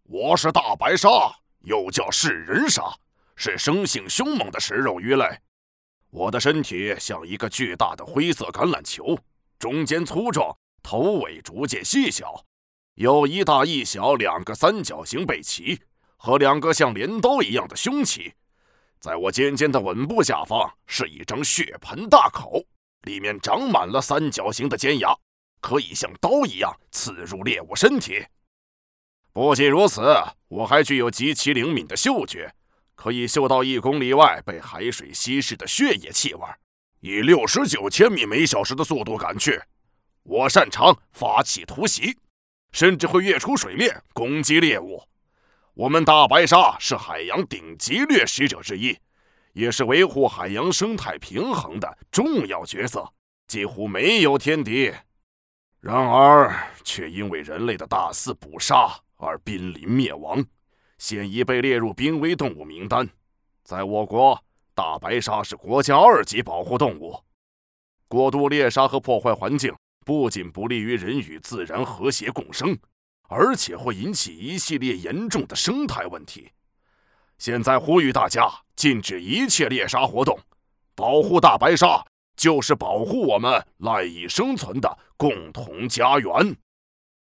我是大白鲨，又叫噬人鲨，是生性凶猛的食肉鱼类。我的身体像一个巨大的灰色橄榄球，中间粗壮，头尾逐渐细小，有一大一小两个三角形背鳍和两个像镰刀一样的凶器。在我尖尖的吻部下方是一张血盆大口，里面长满了三角形的尖牙，可以像刀一样刺入猎物身体。不仅如此，我还具有极其灵敏的嗅觉，可以嗅到1公里外被海水稀释的血液气味，以69千米每小时的速度赶去。我擅长发起突袭，甚至会跃出水面攻击猎物。我们大白鲨是海洋顶级掠食者之一，也是维护海洋生态平衡的重要角色，几乎没有天敌。然而，却因为人类的大肆捕杀而濒临灭亡，现已被列入濒危动物名单。在我国，大白鲨是国家2级保护动物。过度猎杀和破坏环境不仅不利于人与自然和谐共生，而且会引起一系列严重的生态问题。现在呼吁大家禁止一切猎杀活动，保护大白鲨就是保护我们赖以生存的共同家园。